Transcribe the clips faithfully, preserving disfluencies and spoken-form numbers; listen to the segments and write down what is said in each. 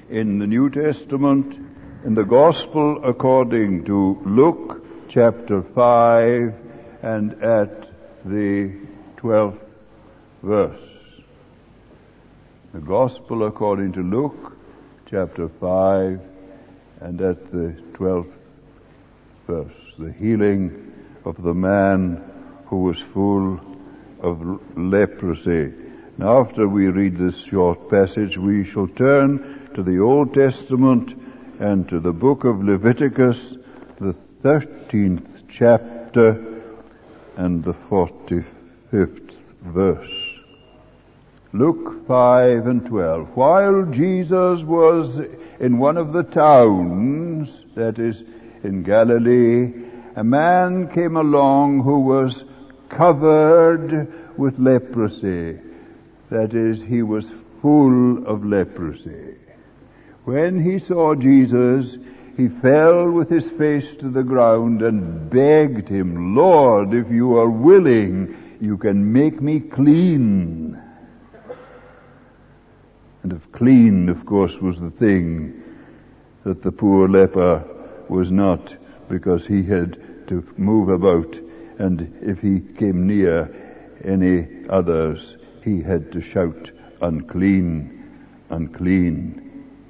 in the New Testament, in the Gospel according to Luke, chapter five, and at the twelfth verse. The Gospel according to Luke, chapter five, and at the twelfth verse. The healing of the man who was full of leprosy. Now, after we read this short passage, we shall turn to the Old Testament and to the book of Leviticus, the thirteenth chapter and the forty-fifth verse. Luke five and twelve. While Jesus was in one of the towns, that is, in Galilee, a man came along who was covered with leprosy. That is, he was full of leprosy. When he saw Jesus, he fell with his face to the ground and begged him, "Lord, if you are willing, you can make me clean." And if clean, of course, was the thing that the poor leper was not, because he had to move about, and if he came near any others, he had to shout, "Unclean, unclean."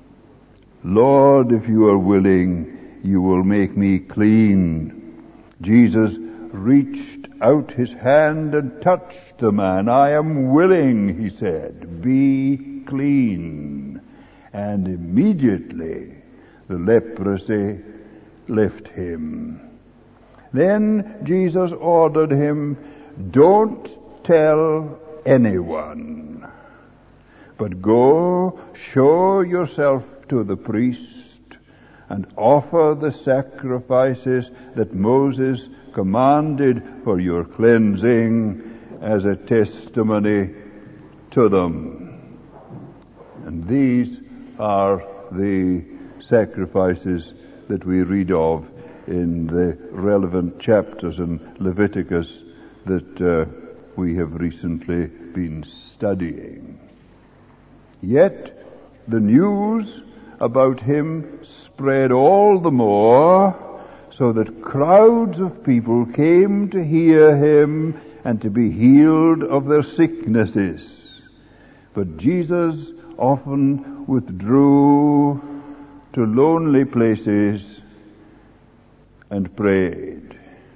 "Lord, if you are willing, you will make me clean." Jesus reached out his hand and touched the man. "I am willing," he said, "be clean." And immediately the leprosy left him. Then Jesus ordered him, "Don't tell anyone, but go show yourself to the priest and offer the sacrifices that Moses commanded for your cleansing as a testimony to them." And these are the sacrifices that we read of in the relevant chapters in Leviticus that uh, we have recently been studying. Yet the news about him spread all the more, so that crowds of people came to hear him and to be healed of their sicknesses. But Jesus often withdrew to lonely places and prayed.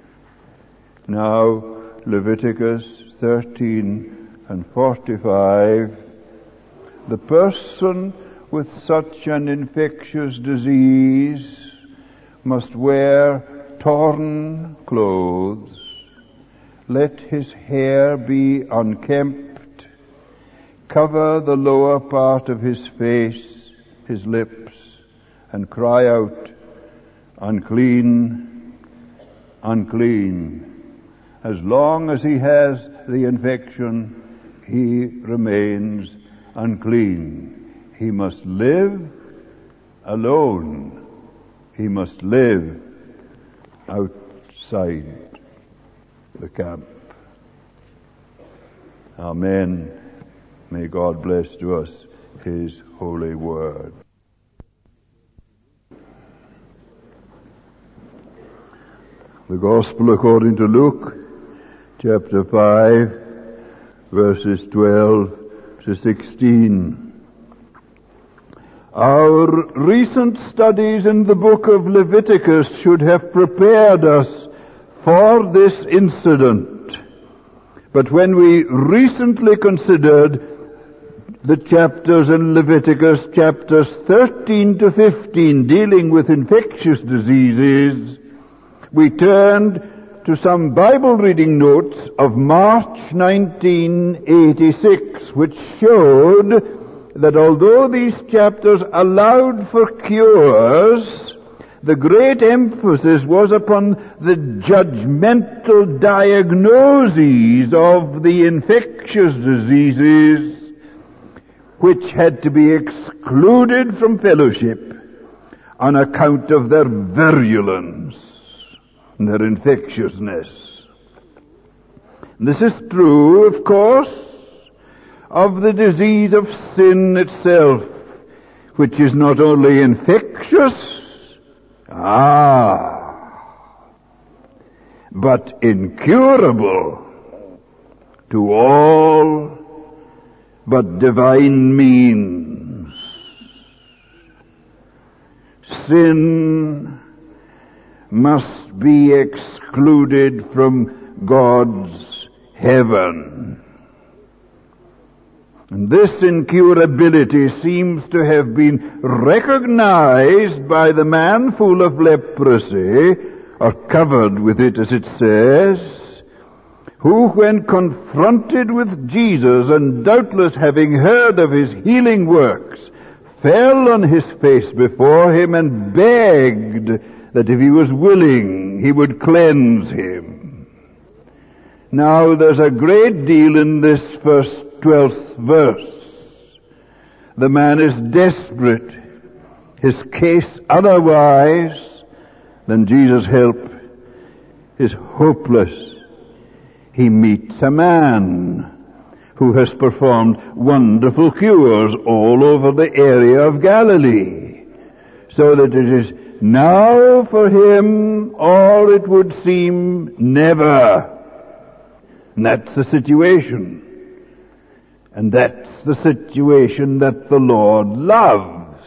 Now, Leviticus thirteen and forty-five, the person with such an infectious disease must wear torn clothes. Let his hair be unkempt, cover the lower part of his face, his lips, and cry out, "Unclean, unclean." As long as he has the infection, he remains unclean. He must live alone. He must live outside the camp. Amen. May God bless to us his holy word. The Gospel according to Luke, chapter five, verses twelve to sixteen. Our recent studies in the book of Leviticus should have prepared us for this incident. But when we recently considered the chapters in Leviticus, chapters thirteen to fifteen, dealing with infectious diseases, we turned to some Bible reading notes of March nineteen eighty-six, which showed that although these chapters allowed for cures, the great emphasis was upon the judgmental diagnoses of the infectious diseases, which had to be excluded from fellowship on account of their virulence and their infectiousness. This is true, of course, of the disease of sin itself, which is not only infectious, ah, but incurable to all but divine means. Sin must be excluded from God's heaven. And this incurability seems to have been recognized by the man full of leprosy, or covered with it as it says, who, when confronted with Jesus, and doubtless having heard of his healing works, fell on his face before him and begged that if he was willing, he would cleanse him. Now, there's a great deal in this first twelfth verse. The man is desperate. His case otherwise than Jesus' help is hopeless. He meets a man who has performed wonderful cures all over the area of Galilee, so that it is now for him, or it would seem never. And that's the situation. And that's the situation that the Lord loves.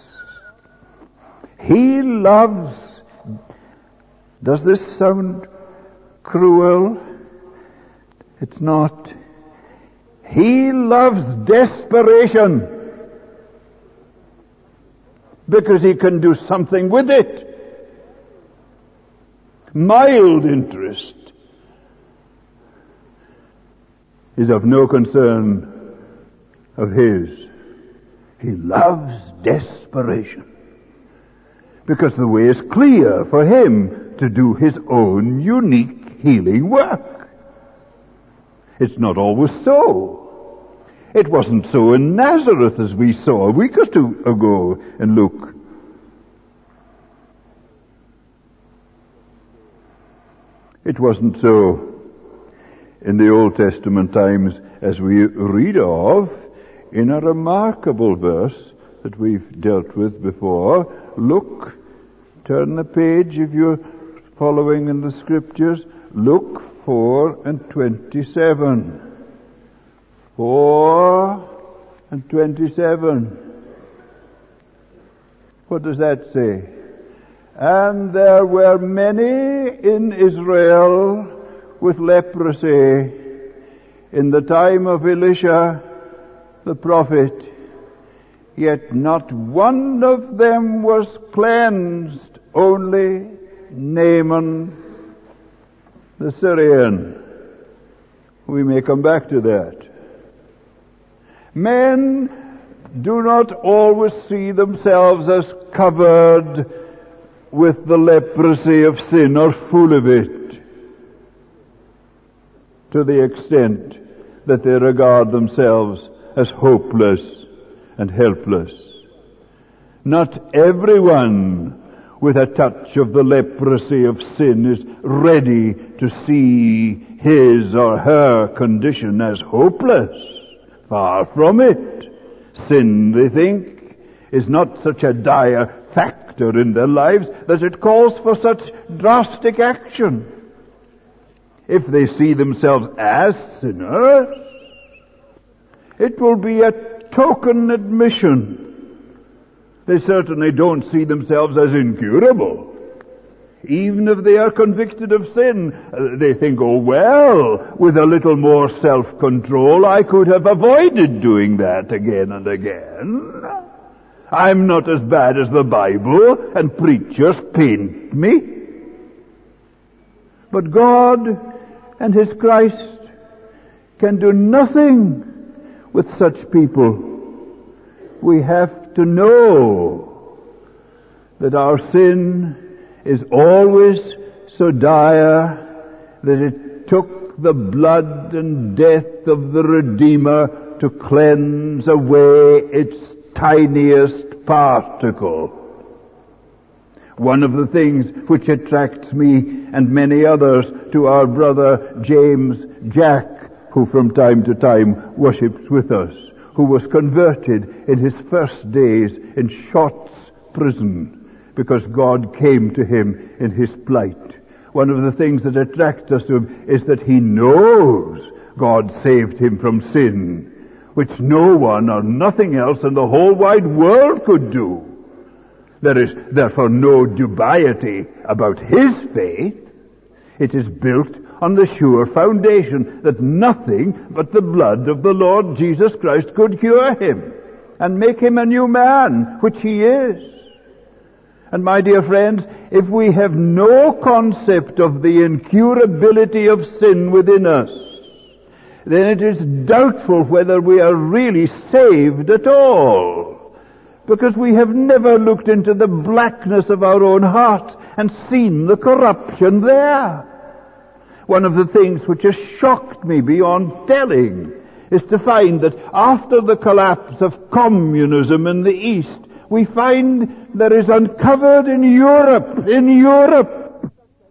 He loves. Does this sound cruel? It's not. He loves desperation because he can do something with it. Mild interest is of no concern of his. He loves desperation because the way is clear for him to do his own unique healing work. It's not always so. It wasn't so in Nazareth, as we saw a week or two ago in Luke. It wasn't so in the Old Testament times, as we read of in a remarkable verse that we've dealt with before. Look, turn the page if you're following in the Scriptures. Luke four and twenty-seven. Four and twenty-seven. What does that say? And there were many in Israel with leprosy in the time of Elisha the prophet, yet not one of them was cleansed, only Naaman the Syrian. We may come back to that. Men do not always see themselves as covered with the leprosy of sin or full of it, to the extent that they regard themselves as hopeless and helpless. Not everyone with a touch of the leprosy of sin is ready to see his or her condition as hopeless. Far from it. Sin, they think, is not such a dire factor in their lives that it calls for such drastic action. If they see themselves as sinners, it will be a token admission. They certainly don't see themselves as incurable. Even if they are convicted of sin, they think, oh well, with a little more self-control, I could have avoided doing that again and again. I'm not as bad as the Bible and preachers paint me. But God and His Christ can do nothing with such people. We have to know that our sin is always so dire that it took the blood and death of the Redeemer to cleanse away its tiniest particle. One of the things which attracts me and many others to our brother James Jack, who from time to time worships with us, who was converted in his first days in Shotts prison because God came to him in his plight. One of the things that attracts us to him is that he knows God saved him from sin, which no one or nothing else in the whole wide world could do. There is therefore no dubiety about his faith. It is built on the sure foundation that nothing but the blood of the Lord Jesus Christ could cure him and make him a new man, which he is. And my dear friends, if we have no concept of the incurability of sin within us, then it is doubtful whether we are really saved at all, because we have never looked into the blackness of our own heart and seen the corruption there. One of the things which has shocked me beyond telling is to find that after the collapse of communism in the East, we find there is uncovered in Europe, in Europe,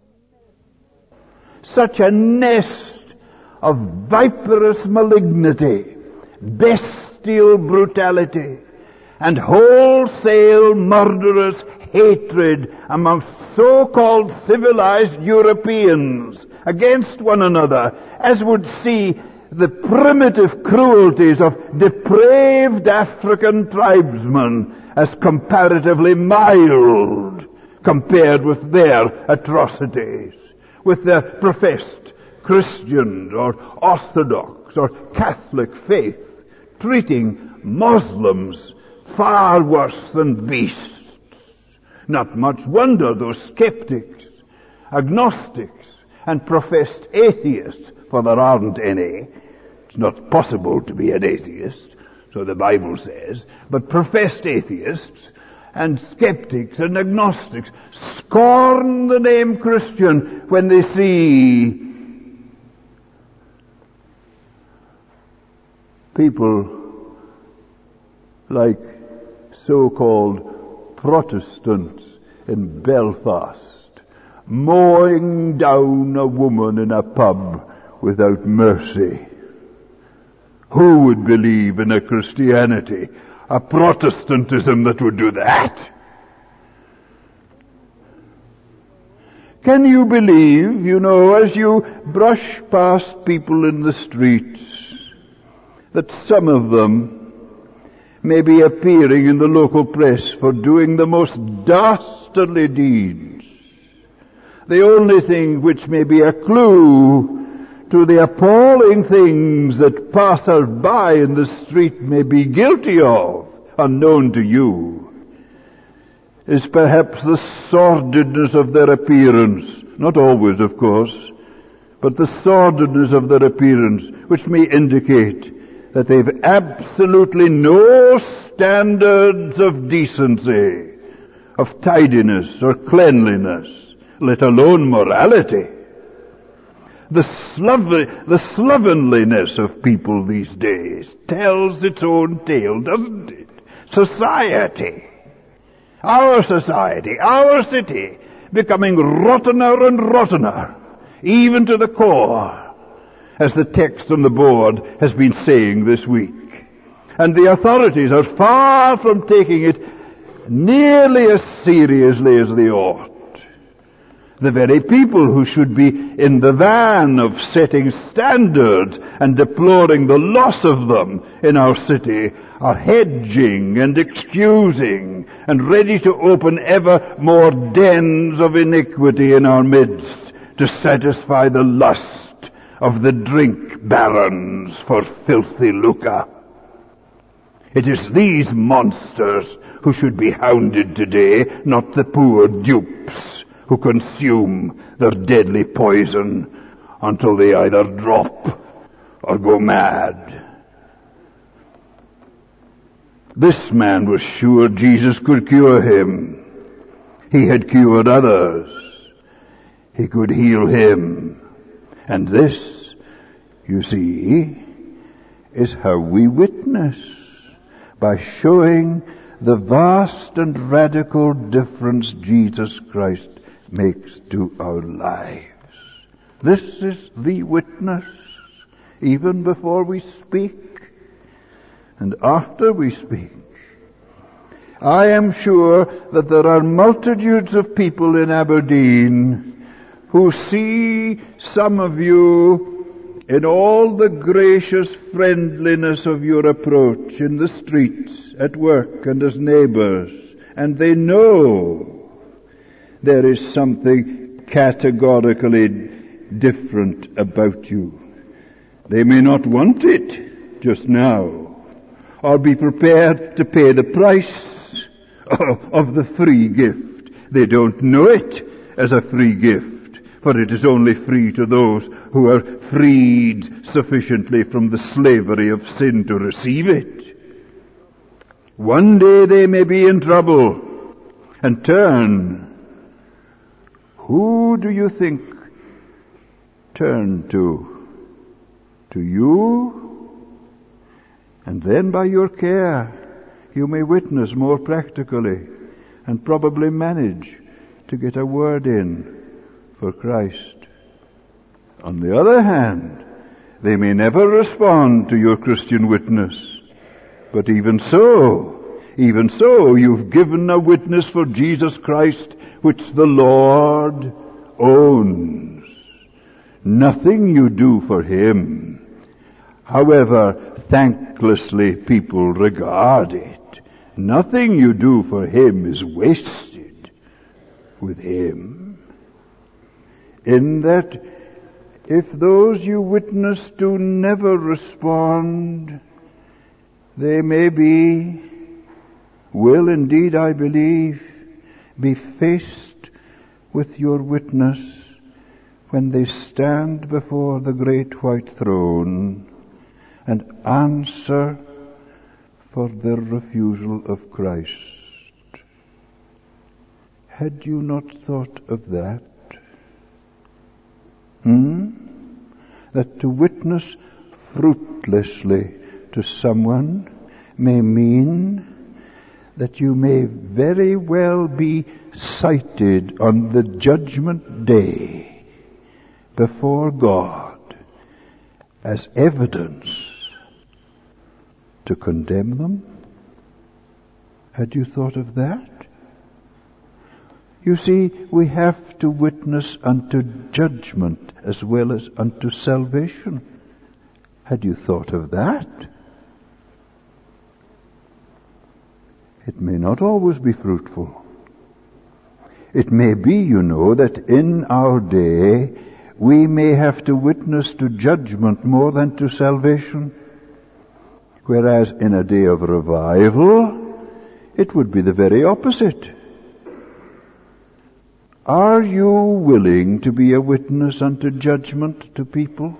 such a nest of viperous malignity, bestial brutality, and wholesale murderous hatred among so-called civilized Europeans against one another, as would see the primitive cruelties of depraved African tribesmen as comparatively mild compared with their atrocities, with their professed Christian or Orthodox or Catholic faith, treating Muslims far worse than beasts. Not much wonder those skeptics, agnostics, and professed atheists, for there aren't any. It's not possible to be an atheist, so the Bible says, but professed atheists and skeptics and agnostics scorn the name Christian when they see people like so-called Protestants in Belfast mowing down a woman in a pub without mercy. Who would believe in a Christianity, a Protestantism that would do that? Can you believe, you know, as you brush past people in the streets, that some of them may be appearing in the local press for doing the most dastardly deeds? The only thing which may be a clue to the appalling things that passers-by in the street may be guilty of, unknown to you, is perhaps the sordidness of their appearance. Not always, of course, but the sordidness of their appearance, which may indicate that they've absolutely no standards of decency, of tidiness or cleanliness, let alone morality. The, slov- the slovenliness of people these days tells its own tale, doesn't it? Society, our society, our city, becoming rottener and rottener, even to the core, as the text on the board has been saying this week. And the authorities are far from taking it nearly as seriously as they ought. The very people who should be in the van of setting standards and deploring the loss of them in our city are hedging and excusing and ready to open ever more dens of iniquity in our midst to satisfy the lust of the drink barons for filthy lucre. It is these monsters who should be hounded today, not the poor dupes who consume their deadly poison until they either drop or go mad. This man was sure Jesus could cure him. He had cured others. He could heal him. And this, you see, is how we witness, by showing the vast and radical difference Jesus Christ makes to our lives. This is the witness, even before we speak. and after we speak. I am sure that there are multitudes of people in Aberdeen who see some of you in all the gracious friendliness of your approach in the streets, at work, and as neighbours, and they know there is something categorically different about you. They may not want it just now, or be prepared to pay the price of the free gift. They don't know it as a free gift, for it is only free to those who are freed sufficiently from the slavery of sin to receive it. One day they may be in trouble and turn. Who do you think turn to? To you? And then by your care, you may witness more practically and probably manage to get a word in for Christ. On the other hand, they may never respond to your Christian witness. But even so, even so, you've given a witness for Jesus Christ which the Lord owns. Nothing you do for Him, however thanklessly people regard it, nothing you do for Him is wasted with Him. In that, if those you witness to never respond, they may be, will indeed, I believe, be faced with your witness when they stand before the great white throne and answer for their refusal of Christ. Had you not thought of that? Hmm? That to witness fruitlessly to someone may mean that you may very well be cited on the judgment day before God as evidence to condemn them? Had you thought of that? You see, we have to witness unto judgment as well as unto salvation. Had you thought of that? It may not always be fruitful. It may be, you know, that in our day we may have to witness to judgment more than to salvation. Whereas in a day of revival, it would be the very opposite. Are you willing to be a witness unto judgment to people?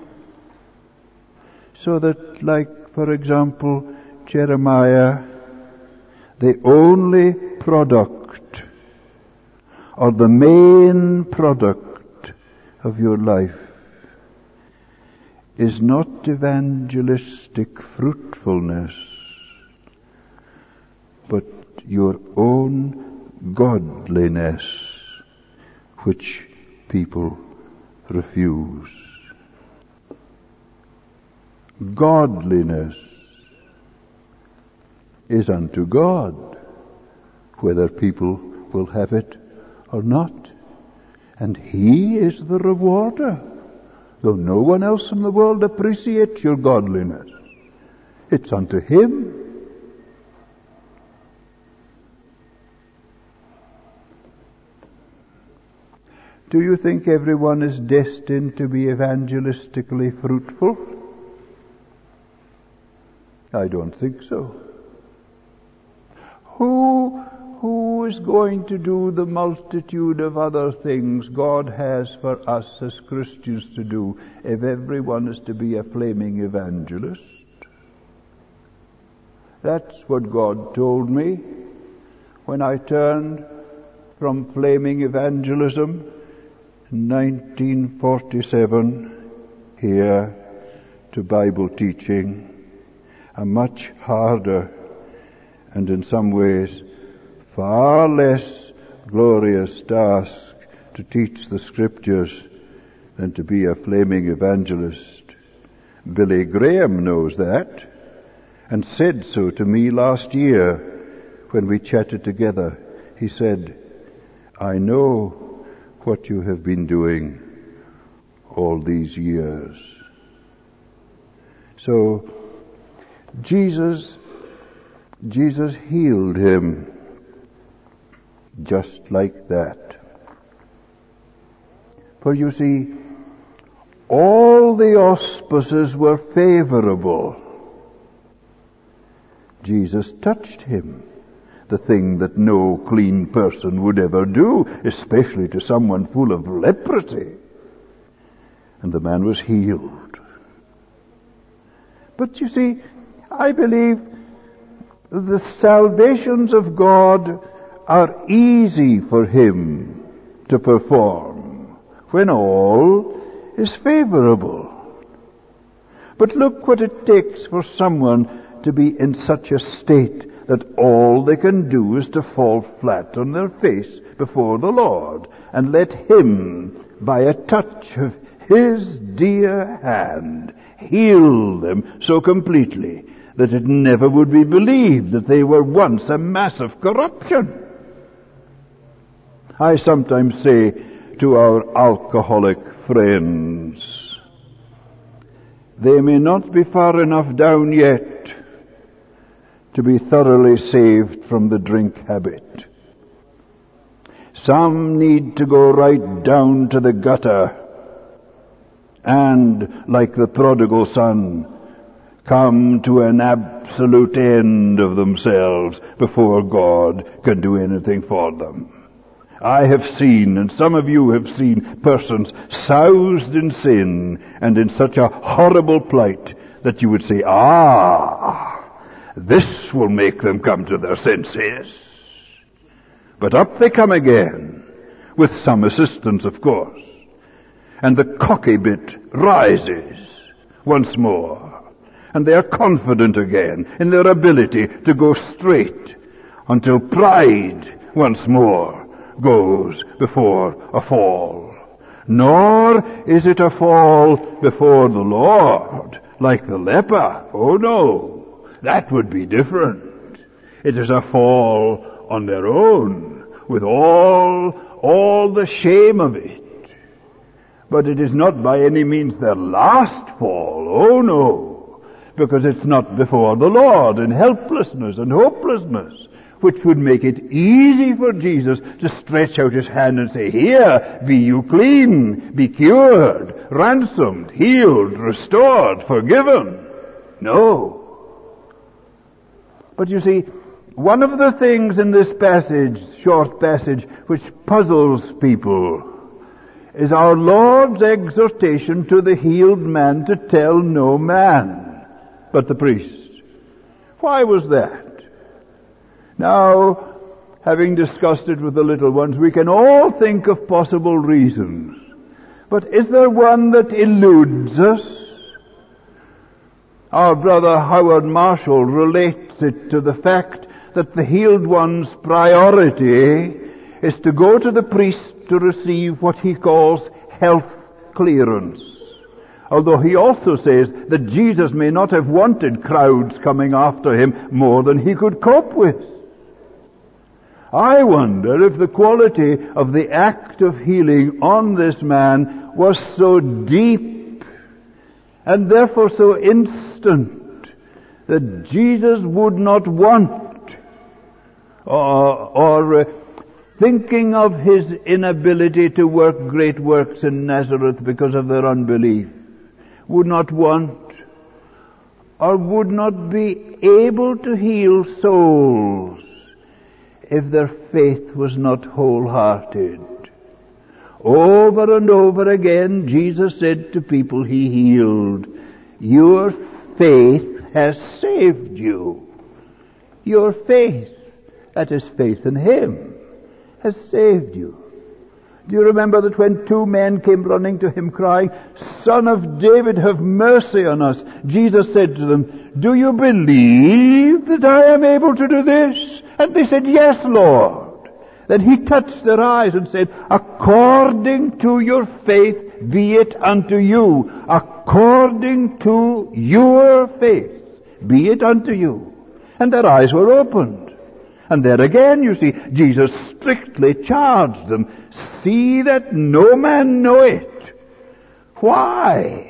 So that, like, for example, Jeremiah, the only product, or the main product of your life, is not evangelistic fruitfulness, but your own godliness, which people refuse. Godliness is unto God, whether people will have it or not. And He is the rewarder, though no one else in the world appreciates your godliness. It's unto Him. Do you think everyone is destined to be evangelistically fruitful? I don't think so. Who, who is going to do the multitude of other things God has for us as Christians to do if everyone is to be a flaming evangelist? That's what God told me when I turned from flaming evangelism in nineteen forty-seven here to Bible teaching, a much harder and in some ways far less glorious task to teach the Scriptures than to be a flaming evangelist. Billy Graham knows that, and said so to me last year when we chatted together. He said, I know what you have been doing all these years. So Jesus, Jesus healed him just like that. For you see, all the auspices were favorable. Jesus touched him, the thing that no clean person would ever do, especially to someone full of leprosy. And the man was healed. But you see, I believe the salvations of God are easy for him to perform when all is favorable. But look what it takes for someone to be in such a state that all they can do is to fall flat on their face before the Lord and let Him, by a touch of His dear hand, heal them so completely that it never would be believed that they were once a mass of corruption. I sometimes say to our alcoholic friends, they may not be far enough down yet to be thoroughly saved from the drink habit. Some need to go right down to the gutter and, like the prodigal son, come to an absolute end of themselves before God can do anything for them. I have seen, and some of you have seen, persons soused in sin and in such a horrible plight that you would say, ah, this will make them come to their senses. But up they come again, with some assistance, of course, and the cocky bit rises once more, and they are confident again in their ability to go straight until pride once more goes before a fall. Nor is it a fall before the Lord, like the leper. Oh no, that would be different. It is a fall on their own, with all, all the shame of it. But it is not by any means their last fall. Oh no, because it's not before the Lord in helplessness and hopelessness, which would make it easy for Jesus to stretch out His hand and say, here, be you clean, be cured, ransomed, healed, restored, forgiven. No. But you see, one of the things in this passage, short passage, which puzzles people is our Lord's exhortation to the healed man to tell no man but the priest. Why was that? Now, having discussed it with the little ones, we can all think of possible reasons. But is there one that eludes us? Our brother Howard Marshall relates it to the fact that the healed one's priority is to go to the priest to receive what he calls health clearance. Although he also says that Jesus may not have wanted crowds coming after him more than he could cope with. I wonder if the quality of the act of healing on this man was so deep and therefore so instant that Jesus would not want, or, or uh, thinking of his inability to work great works in Nazareth because of their unbelief, would not want or would not be able to heal souls if their faith was not wholehearted. Over and over again, Jesus said to people He healed, your faith has saved you. Your faith, that is faith in Him, has saved you. Do you remember that when two men came running to Him crying, Son of David, have mercy on us? Jesus said to them, do you believe that I am able to do this? And they said, yes, Lord. Then He touched their eyes and said, according to your faith be it unto you. According to your faith be it unto you. And their eyes were opened. And there again, you see, Jesus strictly charged them, see that no man know it. Why?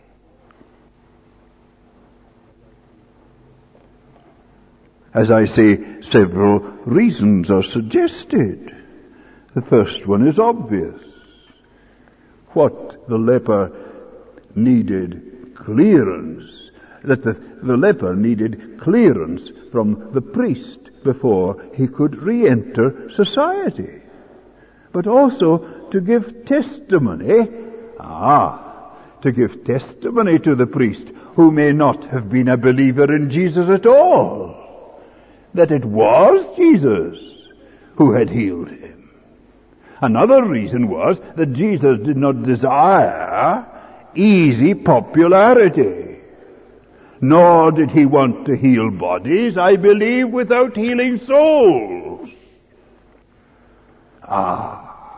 As I say, several reasons are suggested. The first one is obvious. What the leper needed clearance, that the, the leper needed clearance from the priest before he could re-enter society. But also to give testimony, ah, to give testimony to the priest who may not have been a believer in Jesus at all, that it was Jesus who had healed him. Another reason was that Jesus did not desire easy popularity, nor did he want to heal bodies, I believe, without healing souls. Ah,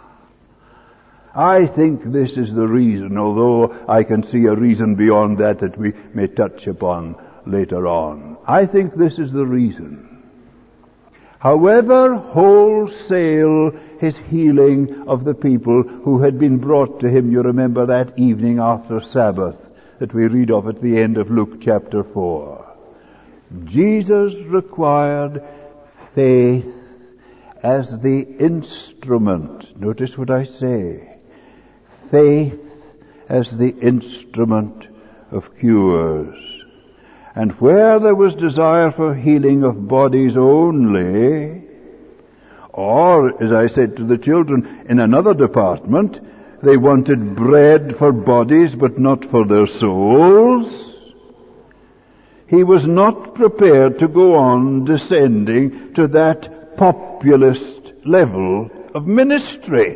I think this is the reason, although I can see a reason beyond that that we may touch upon later on. I think this is the reason. However wholesale his healing of the people who had been brought to him, you remember that evening after Sabbath that we read of at the end of Luke chapter four. Jesus required faith as the instrument. Notice what I say. Faith as the instrument of cures. And where there was desire for healing of bodies only, or, as I said to the children, in another department, they wanted bread for bodies but not for their souls, he was not prepared to go on descending to that populist level of ministry.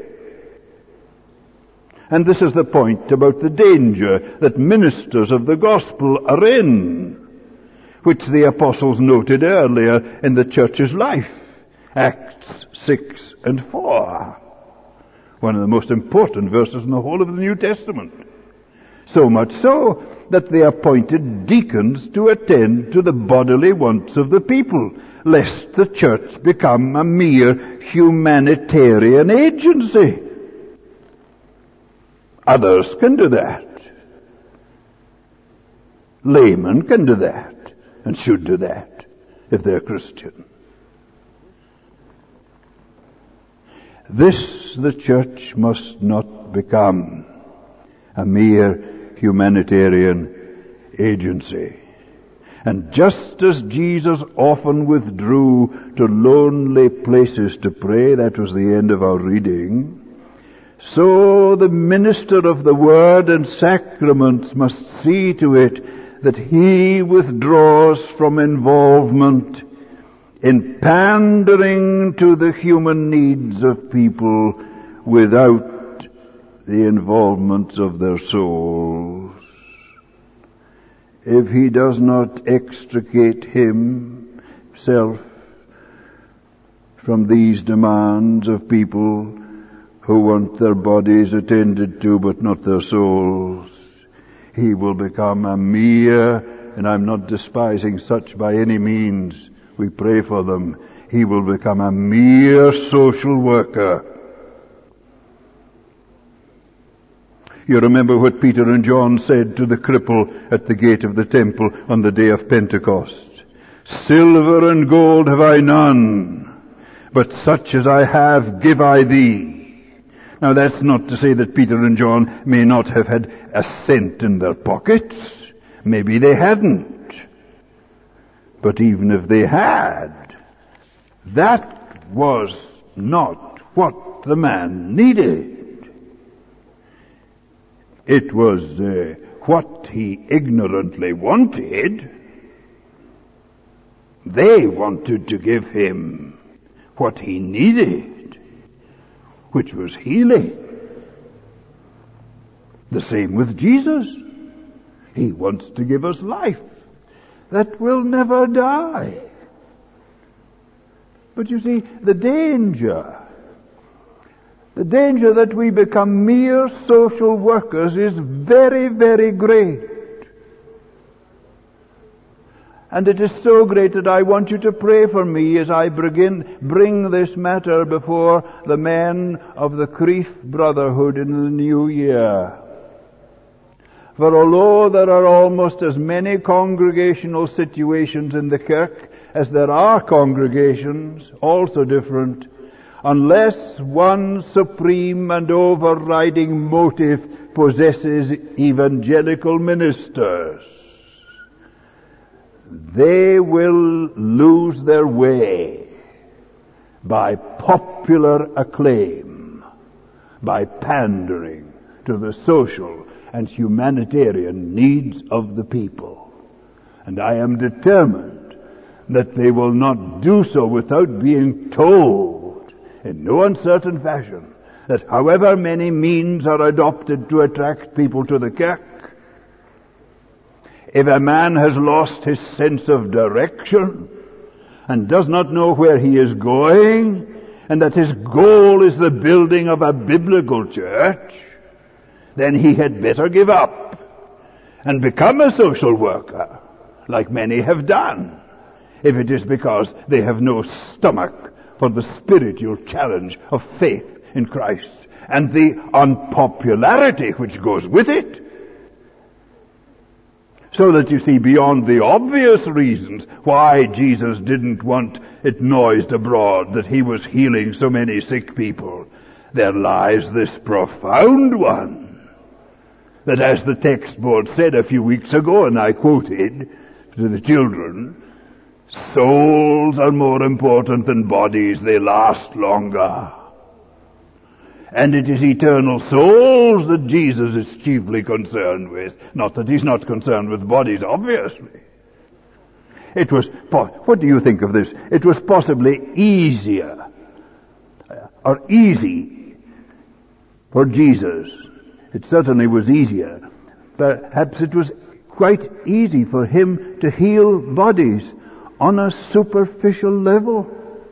And this is the point about the danger that ministers of the gospel are in, which the apostles noted earlier in the church's life, Acts six and four. One of the most important verses in the whole of the New Testament. So much so that they appointed deacons to attend to the bodily wants of the people, lest the church become a mere humanitarian agency. Others can do that. Laymen can do that, and should do that, if they're Christian. This the church must not become, a mere humanitarian agency. And just as Jesus often withdrew to lonely places to pray, that was the end of our reading, so the minister of the word and sacraments must see to it that he withdraws from involvement in pandering to the human needs of people without the involvement of their souls. If he does not extricate himself from these demands of people who want their bodies attended to but not their souls, he will become a mere, and I'm not despising such by any means, we pray for them, he will become a mere social worker. You remember what Peter and John said to the cripple at the gate of the temple on the day of Pentecost. Silver and gold have I none, but such as I have give I thee. Now that's not to say that Peter and John may not have had a cent in their pockets. Maybe they hadn't. But even if they had, that was not what the man needed. It was uh, what he ignorantly wanted. They wanted to give him what he needed, which was healing. The same with Jesus. He wants to give us life that will never die. But you see, the danger, the danger that we become mere social workers is very, very great. And it is so great that I want you to pray for me as I begin, bring this matter before the men of the Crieff Brotherhood in the new year. For although there are almost as many congregational situations in the Kirk as there are congregations, also different, unless one supreme and overriding motive possesses evangelical ministers, they will lose their way by popular acclaim, by pandering to the social and humanitarian needs of the people. And I am determined that they will not do so without being told in no uncertain fashion that however many means are adopted to attract people to the Kirk, if a man has lost his sense of direction and does not know where he is going, and that his goal is the building of a biblical church, then he had better give up and become a social worker, like many have done, if it is because they have no stomach for the spiritual challenge of faith in Christ and the unpopularity which goes with it. So that you see, beyond the obvious reasons why Jesus didn't want it noised abroad that he was healing so many sick people, there lies this profound one, that as the text board said a few weeks ago, and I quoted to the children, souls are more important than bodies, they last longer. And it is eternal souls that Jesus is chiefly concerned with. Not that he's not concerned with bodies, obviously. It was, what do you think of this? It was possibly easier, or easy, for Jesus. It certainly was easier. Perhaps it was quite easy for him to heal bodies on a superficial level.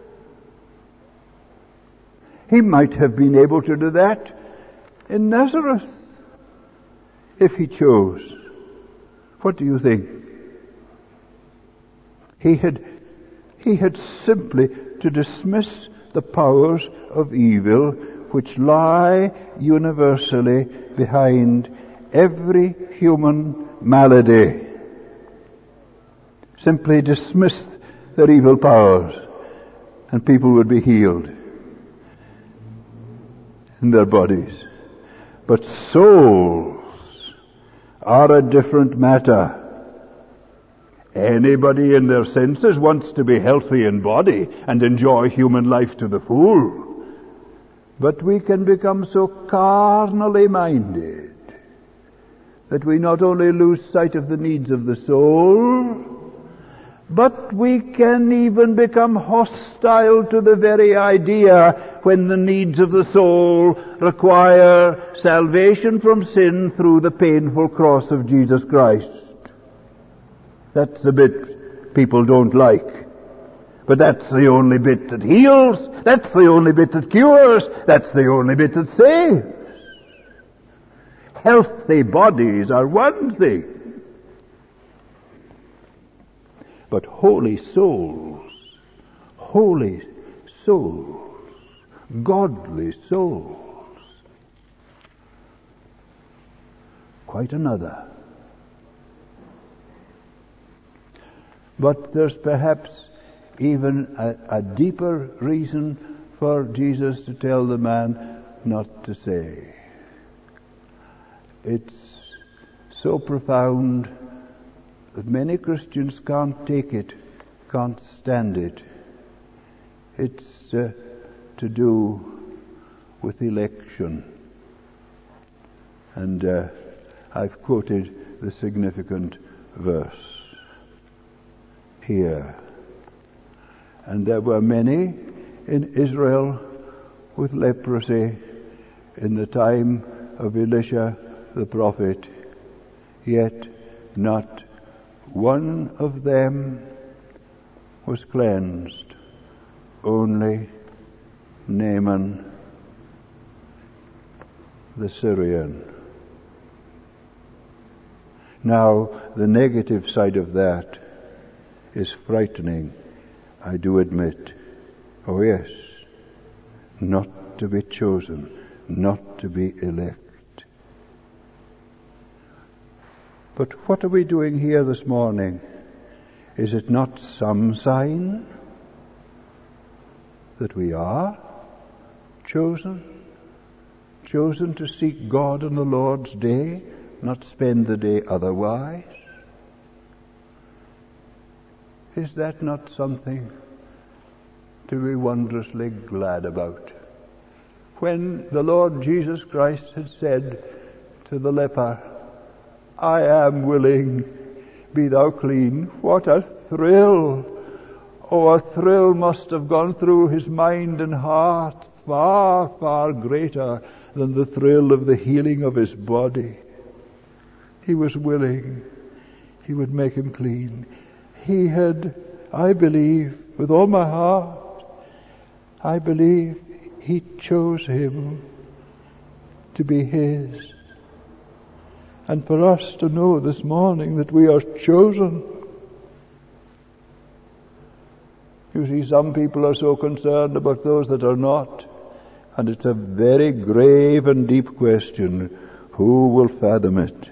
He might have been able to do that in Nazareth if he chose. What do you think? He had, he had simply to dismiss the powers of evil which lie universally behind every human malady. Simply dismiss their evil powers and people would be healed in their bodies. But souls are a different matter. Anybody in their senses wants to be healthy in body and enjoy human life to the full. But we can become so carnally minded that we not only lose sight of the needs of the soul, but we can even become hostile to the very idea when the needs of the soul require salvation from sin through the painful cross of Jesus Christ. That's the bit people don't like. But that's the only bit that heals. That's the only bit that cures. That's the only bit that saves. Healthy bodies are one thing. But holy souls, holy souls, godly souls, quite another. But there's perhaps even a, a deeper reason for Jesus to tell the man not to say. It's so profound that many Christians can't take it, can't stand it. It's uh, to do with election. And uh, I've quoted the significant verse here. And there were many in Israel with leprosy in the time of Elisha the prophet, yet not one of them was cleansed, only Naaman the Syrian. Now, the negative side of that is frightening, I do admit. Oh yes, not to be chosen, not to be elect. But what are we doing here this morning? Is it not some sign that we are chosen? Chosen to seek God on the Lord's day, not spend the day otherwise? Is that not something to be wondrously glad about? When the Lord Jesus Christ had said to the leper, I am willing, be thou clean, what a thrill! Oh, a thrill must have gone through his mind and heart, far, far greater than the thrill of the healing of his body. He was willing. He would make him clean. He had, I believe, with all my heart, I believe he chose him to be his. And for us to know this morning that we are chosen. You see, some people are so concerned about those that are not. And it's a very grave and deep question. Who will fathom it?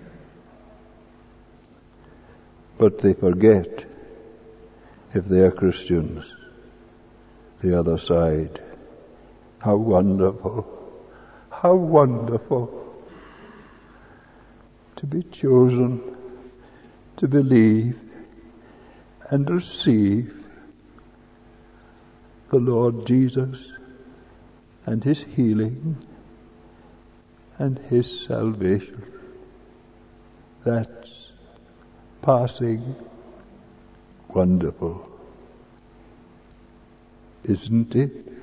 But they forget, if they are Christians, the other side. How wonderful, how wonderful to be chosen, to believe and receive the Lord Jesus and his healing and his salvation. That's passing wonderful, isn't it?